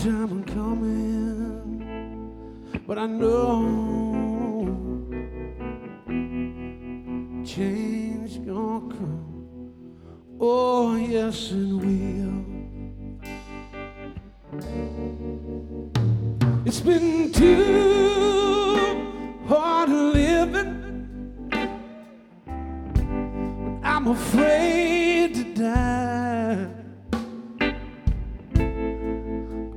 time coming, but I know change gonna come. Oh, yes, it will. It's been too hard living, but I'm afraid to die.